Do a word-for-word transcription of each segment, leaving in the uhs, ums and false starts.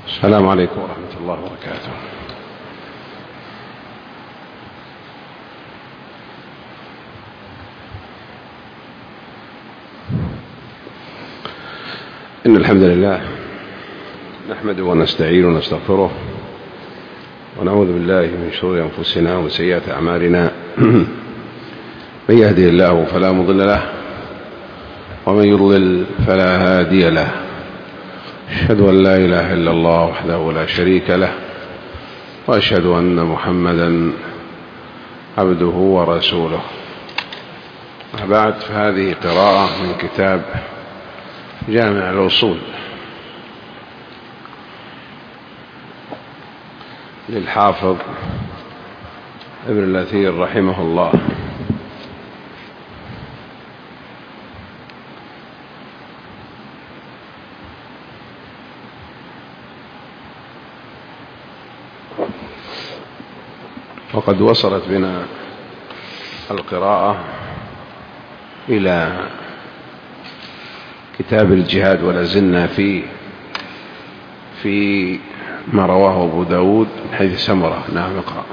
السلام عليكم ورحمة الله وبركاته. إن الحمد لله نحمده ونستعين ونستغفره ونعوذ بالله من شرور أنفسنا ومن سيئات أعمالنا. من يهدي الله فلا مضل له ومن يضلل فلا هادي له. أشهد أن لا إله إلا الله وحده لا شريك له وأشهد أن محمدا عبده ورسوله. بعد، فهذه قراءة من كتاب جامع الأصول للحافظ ابن الأثير رحمه الله. وقد وصلت بنا القراءة إلى كتاب الجهاد ولا زلنا في في ما رواه أبو داود من حيث سمرة. نعم، اقرأ.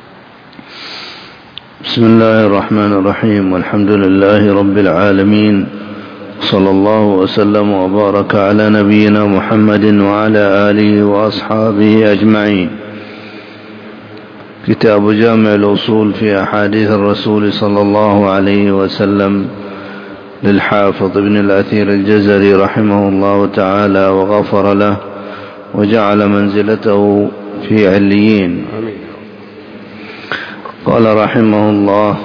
بسم الله الرحمن الرحيم، والحمد لله رب العالمين، صلى الله وسلم وبارك على نبينا محمد وعلى آله وأصحابه أجمعين. كتاب جامع الأصول في أحاديث الرسول صلى الله عليه وسلم للحافظ ابن الأثير الجزري رحمه الله تعالى وغفر له وجعل منزلته في عليين. قال رحمه الله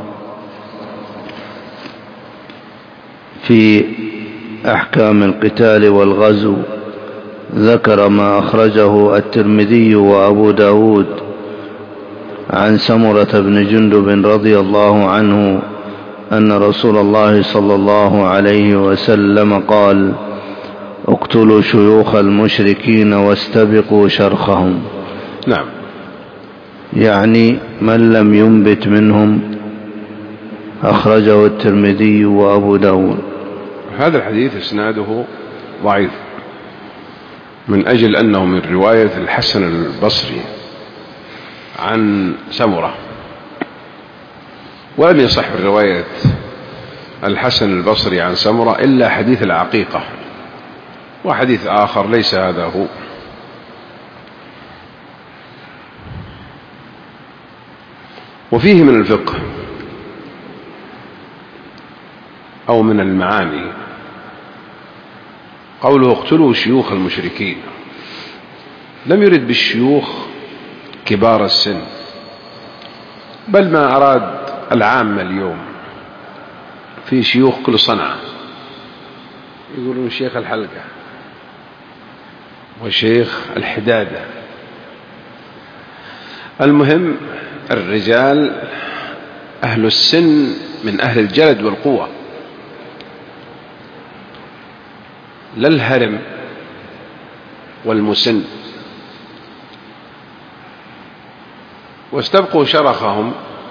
في أحكام القتال والغزو، ذكر ما أخرجه الترمذي وأبو داود عن سمرة بن جندب رضي الله عنه أن رسول الله صلى الله عليه وسلم قال: اقتلوا شيوخ المشركين واستبقوا شرخهم. نعم، يعني من لم ينبت منهم. أخرجه الترمذي وأبو داود. هذا الحديث إسناده ضعيف من أجل أنه من رواية الحسن البصري عن سمرة، ولم يصح رواية الحسن البصري عن سمرة إلا حديث العقيقة، وحديث آخر ليس هذا هو. وفيه من الفقه أو من المعاني قوله اقتلوا شيوخ المشركين. لم يرد بالشيوخ كبار السن، بل ما أراد العامة اليوم. في شيوخ كل صنعة يقولون شيخ الحلقة وشيخ الحدادة. المهم الرجال أهل السن من أهل الجلد والقوة، لا الهرم والمسن. واستبقوا شرخهم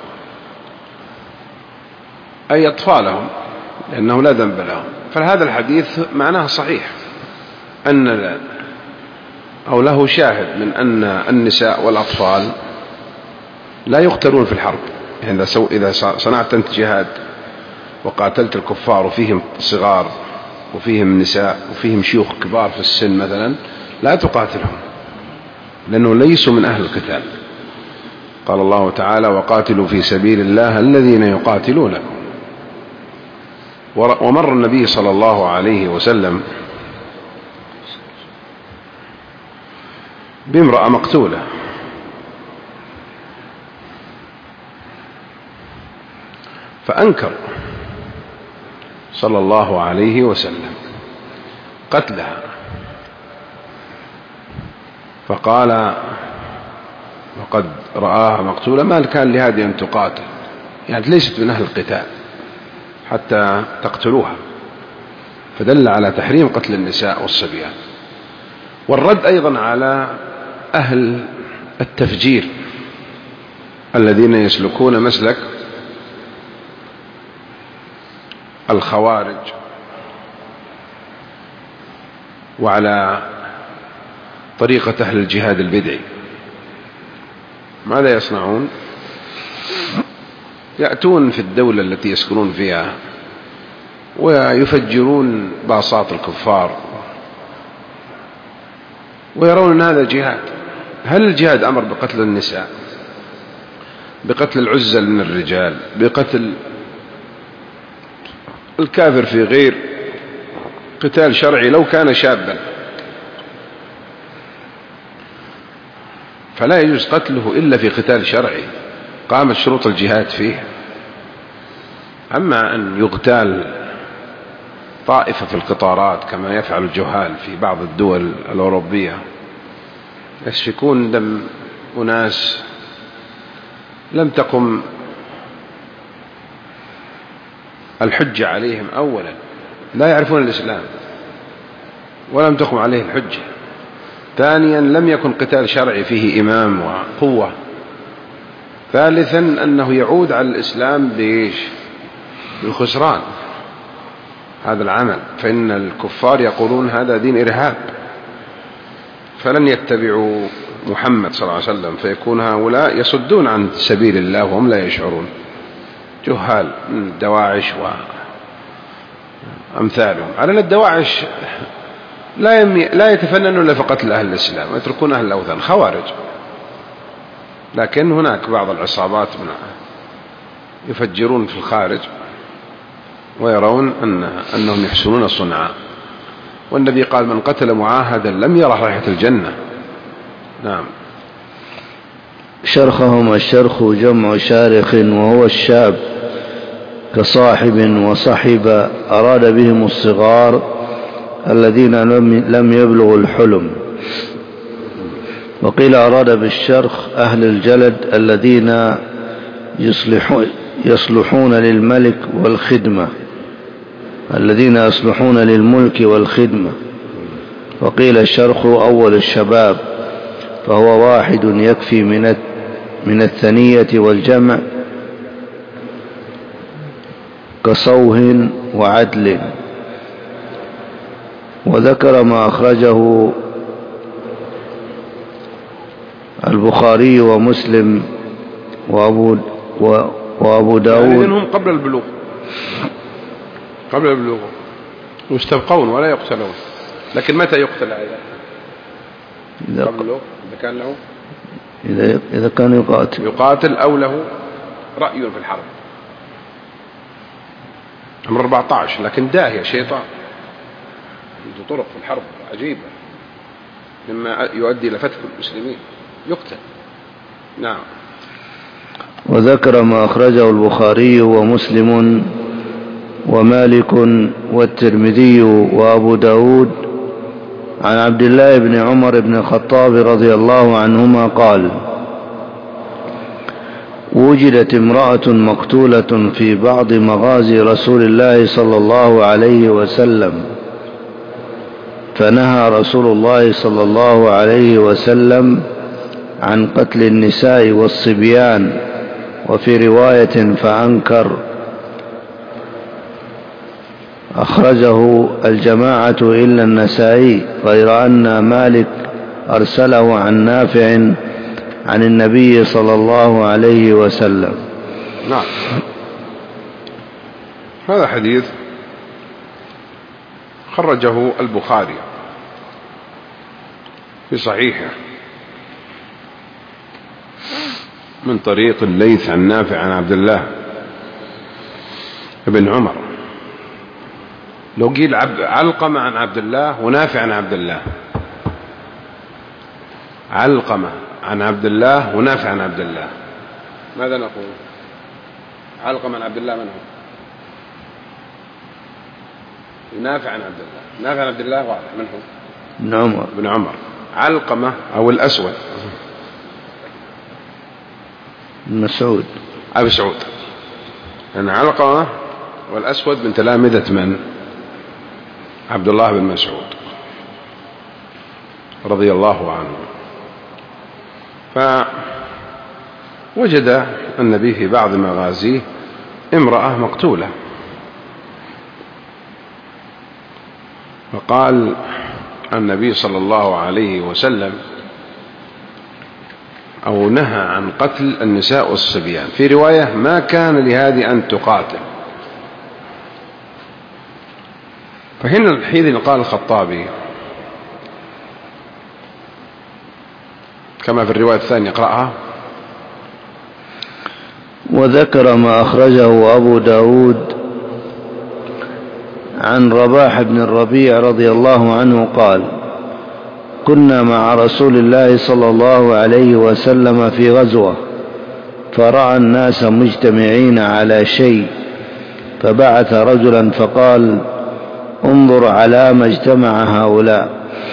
أي أطفالهم، لأنه لا ذنب لهم. فهذا الحديث معناه صحيح، أن أو له شاهد من أن النساء والأطفال لا يقتلون في الحرب. يعني إذا صنعت أنت جهاد وقاتلت الكفار وفيهم صغار وفيهم نساء وفيهم شيوخ كبار في السن مثلا، لا تقاتلهم، لأنه ليسوا من أهل القتال. قال الله تعالى: وقاتلوا في سبيل الله الذين يقاتلونكم. ومر النبي صلى الله عليه وسلم بامرأة مقتولة، فأنكر صلى الله عليه وسلم قتلها، فقال: وقد رآها مقتولة ما كان لهذه أن تقاتل، يعني ليست من أهل القتال حتى تقتلوها. فدل على تحريم قتل النساء والصبيان. والرد أيضا على أهل التفجير الذين يسلكون مسلك الخوارج، وعلى طريقة أهل الجهاد البدعي. ماذا يصنعون؟ يأتون في الدولة التي يسكنون فيها ويفجرون باصات الكفار ويرون أن هذا جهاد. هل الجهاد أمر بقتل النساء، بقتل العزل من الرجال، بقتل الكافر في غير قتال شرعي لو كان شابا؟ فلا يجوز قتله إلا في قتال شرعي قامت شروط الجهاد فيه. أما أن يغتال طائفة في القطارات كما يفعل الجهال في بعض الدول الأوروبية، يسفكون دم أناس لم تقم الحجة عليهم، أولا لا يعرفون الإسلام ولم تقم عليه الحجة، ثانيا لم يكن قتال شرعي فيه إمام وقوة، ثالثا أنه يعود على الإسلام بإيش؟ بالخسران هذا العمل، فإن الكفار يقولون هذا دين إرهاب، فلن يتبعوا محمد صلى الله عليه وسلم، فيكون هؤلاء يصدون عن سبيل الله وهم لا يشعرون، جهال من الدواعش وأمثالهم. على أن الدواعش لا, يمي... لا يتفننون إلا فقط لأهل الإسلام ويتركون أهل الأوثان، خوارج. لكن هناك بعض العصابات من يفجرون في الخارج ويرون أن أنهم يحسنون الصنعاء، والنبي قال من قتل معاهدا لم يره رائحة الجنة. نعم. شرخهم الشرخ جمع شارخ وهو الشاب كصاحب وصحب، أراد بهم الصغار الذين لم يبلغوا الحلم. وقيل أراد بالشرخ أهل الجلد الذين يصلحون, يصلحون للملك والخدمة الذين يصلحون للملك والخدمة. وقيل الشرخ أول الشباب، فهو واحد يكفي من من الثنية والجمع كصوه وعدل. وذكر ما أخرجه البخاري ومسلم وأبو, وأبو داود. يعني هم قبل البلوغ قبل البلوغ يستبقون ولا يقتلون، لكن متى يقتل إذا قبل البلوغ؟ إذا كان له إذا, إذا كان يقاتل يقاتل أو له رأي في الحرب. أمر أربعة عشر، لكن داهية شيطان عنده طرق في الحرب عجيبة مما يؤدي إلى فتك المسلمين، يقتل. نعم. وذكر ما أخرجه البخاري ومسلم ومالك والترمذي وأبو داود عن عبد الله بن عمر بن الخطاب رضي الله عنهما قال: وجدت امرأة مقتولة في بعض مغازي رسول الله صلى الله عليه وسلم، فنهى رسول الله صلى الله عليه وسلم عن قتل النساء والصبيان، وفي رواية فأنكر. أخرجه الجماعة إلا النسائي، غير أن مالك أرسله عن نافع عن النبي صلى الله عليه وسلم. نعم. هذا حديث خرجه البخاري في صحيحه من طريق الليث عن نافع عن عبد الله بن عمر. لو قيل علقمة عن عبد الله ونافع عن عبد الله، علقمة عن عبد الله ونافع عن عبد الله، ماذا نقول؟ علقمة عن عبد الله من هو؟ نافع عن عبد الله. نافع عن عبد الله واضح من هو؟ ابن عمر. ابن عمر. علقمة أو الأسود مسعود أبي سعود. أن علقمة والأسود من تلامذة من؟ عبد الله بن مسعود رضي الله عنه. فوجد النبي في بعض مغازيه امرأة مقتولة، فقال النبي صلى الله عليه وسلم أو نهى عن قتل النساء والصبيان. في رواية ما كان لهذه أن تقاتل. فهنا حين قال الخطابي كما في الرواية الثانية اقرأها. وذكر ما أخرجه أبو داود عن رباح بن الربيع رضي الله عنه قال: كنا مع رسول الله صلى الله عليه وسلم في غزوة، فرأى الناس مجتمعين على شيء، فبعث رجلا فقال: انظر على ما اجتمع هؤلاء.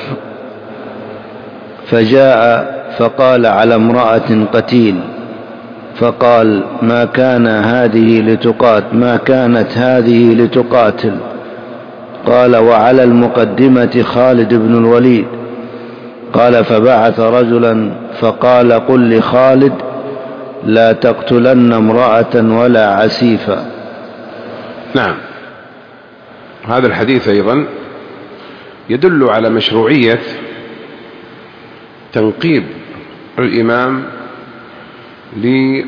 فجاء فقال على امرأة قتيل، فقال: ما كان هذه لتقاتل ما كانت هذه لتقاتل. قال: وعلى المقدمة خالد بن الوليد. قال: فبعث رجلا فقال: قل لخالد لا تقتلن امرأة ولا عسيفا. نعم، هذا الحديث أيضا يدل على مشروعية تنقيب الإمام لحال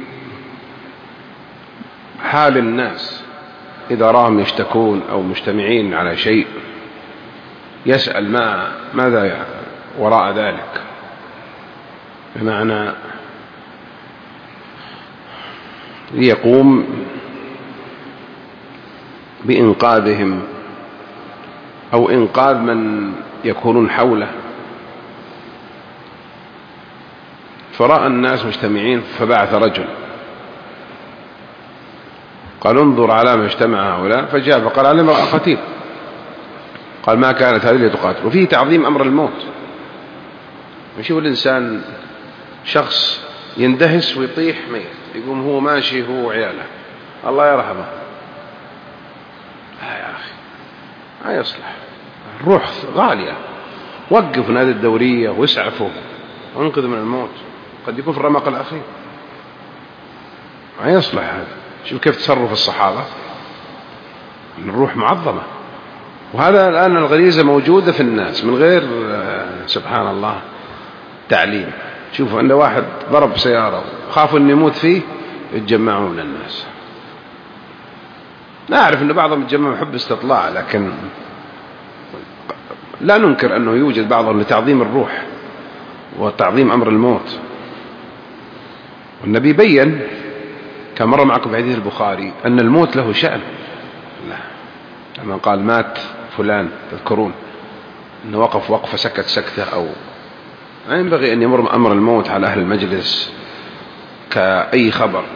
الناس إذا راهم يشتكون أو مجتمعين على شيء، يسأل ما ماذا وراء ذلك، بمعنى ليقوم بإنقاذهم أو إنقاذ من يكونون حوله. فرأى الناس مجتمعين فبعث رجل قال: انظر على ما اجتمع هؤلاء. فجاء فقال: على امرأة قتيل. قال: ما كانت هذه لتقاتل. وفيه تعظيم أمر الموت. يشوف الإنسان شخص يندهس ويطيح ميت، يقوم هو ماشي هو وعياله، الله يرحمه. لا يا أخي، ما يصلح. الروح غالية. وقف نادي الدورية واسعفه وانقذ من الموت، قد يكون في الرمق الأخير. ما يصلح هذا. شوف كيف تصرف الصحابة، الروح معظمة. وهذا الآن الغريزة موجودة في الناس من غير سبحان الله تعليم. شوفوا أن واحد ضرب سيارة وخافوا أن يموت فيه، يتجمعون من الناس. نعرف أن بعضهم يتجمع بحب استطلاع، لكن لا ننكر أنه يوجد بعضهم لتعظيم الروح وتعظيم أمر الموت. والنبي بيّن كما مر معكم في حديث البخاري أن الموت له شأن. لا، لما قال مات فلان تذكرون أنه وقف وقفة سكت سكتة، أو لا ينبغي أن يمر أمر الموت على أهل المجلس كأي خبر.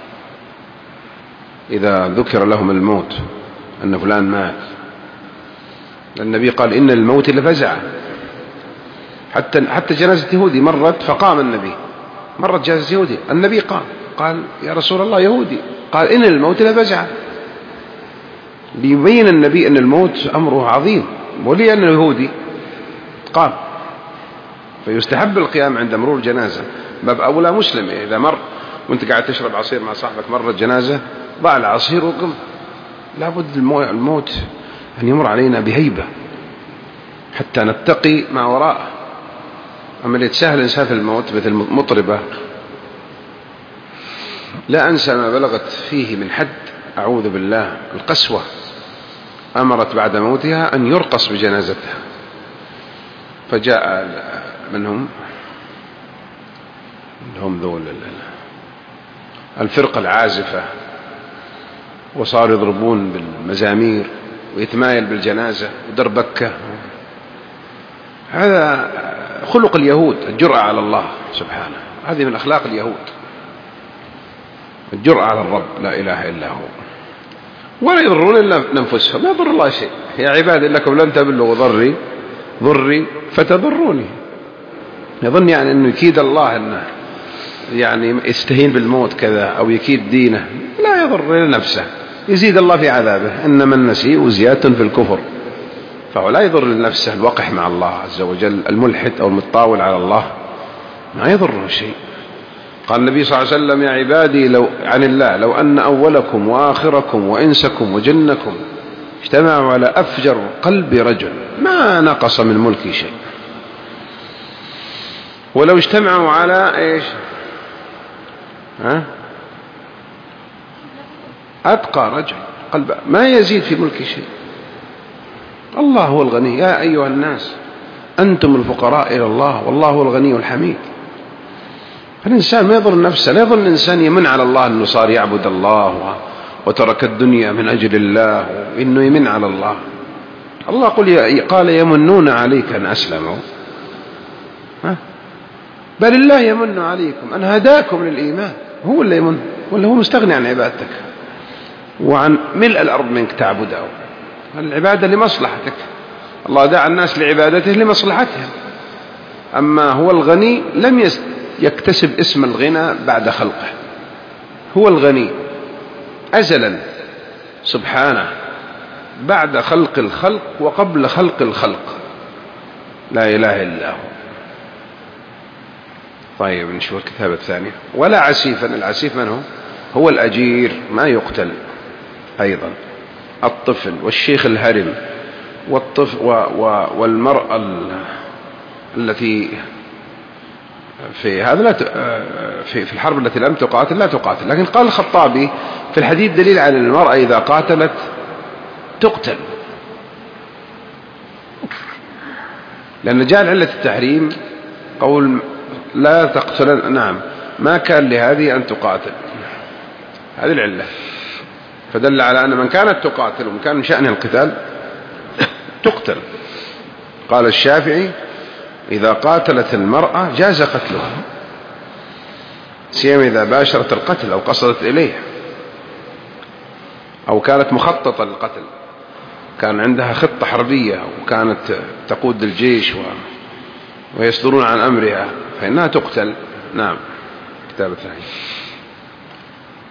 إذا ذكر لهم الموت أن فلان مات، النبي قال: إن الموت لفزع. حتى حتى جنازة يهودي مرت فقام النبي، مرت جنازة يهودي، النبي قام قال: يا رسول الله يهودي. قال: إن الموت لفزع. ليبين النبي أن الموت أمره عظيم، ولأنه يهودي قام. فيستحب القيام عند مرور الجنازة. باب أولى مسلم إذا مر وانت قاعد تشرب عصير مع صاحبك، مرت جنازة، ضع العصير وقم. لابد الموت أن يمر علينا بهيبة حتى نتقي ما وراءه. أما اللي يتساهل الإنسان في الموت مثل مطربة، لا أنسى ما بلغت فيه من حد، أعوذ بالله، القسوة. أمرت بعد موتها أن يرقص بجنازتها، فجاء منهم هم ذول الفرقة العازفة وصاروا يضربون بالمزامير ويتمايل بالجنازة ودربكة. هذا خلق اليهود، الجرأة على الله سبحانه. هذه من أخلاق اليهود، الجرأة على الرب لا إله إلا هو. ولا يضرون إلا ننفسهم، ما يضر الله شيء. يا عبادي لكم لن تبلغوا ضري ضري فتضروني. يظن يعني أنه يكيد الله، أنه يعني يستهين بالموت كذا أو يكيد دينه. لا يضر إلا نفسه، يزيد الله في عذابه. إنما النسيء زيادة في الكفر. فهو لا يضر لنفسه الوقح مع الله عز وجل. الملحد أو المتطاول على الله ما يضره شيء. قال النبي صلى الله عليه وسلم: يا عبادي لو عن الله لو أن أولكم وآخركم وإنسكم وجنكم اجتمعوا على أفجر قلب رجل ما نقص من ملكي شيء. ولو اجتمعوا على إيش؟ ها؟ أتقى رجل قلب ما يزيد في ملكي شيء. الله هو الغني. يا أيها الناس أنتم الفقراء إلى الله والله هو الغني الحميد. فالإنسان ما يظن نفسه، لا يظن الإنسان يمن على الله أنه صار يعبد الله وترك الدنيا من أجل الله، إنه يمن على الله. الله قال يمنون عليك أن أسلموا، ها؟ بل الله يمن عليكم أن هداكم للإيمان. هو اللي يمن، ولا هو مستغني عن عبادتك وعن ملء الأرض منك تعبده. العبادة لمصلحتك، الله دعا الناس لعبادته لمصلحتهم. أما هو الغني لم يكتسب اسم الغنى بعد خلقه، هو الغني أزلا سبحانه بعد خلق الخلق وقبل خلق الخلق، لا إله إلا هو. طيب نشوف الكتابة الثانية. ولا عسيفا، العسيف من هو؟ هو الأجير ما يقتل أيضا، الطفل والشيخ الهرم والطفل والمرأة التي في هذا لا في في الحرب التي لم تقاتل لا تقاتل. لكن قال الخطابي في الحديث دليل على المرأة إذا قاتلت تقتل، لأن جاء علة التحريم قول لا تقتل. نعم، ما كان لهذه أن تقاتل، هذه العلة، فدل على أن من كانت تقاتل ومن كان من شأنها القتال تقتل. قال الشافعي إذا قاتلت المرأة جاز قتلها، سيما إذا باشرت القتل أو قصدت إليه أو كانت مخططة للقتل، كان عندها خطة حربية وكانت تقود الجيش ويصدرون عن أمرها، فإنها تقتل. نعم. كتاب الثاني.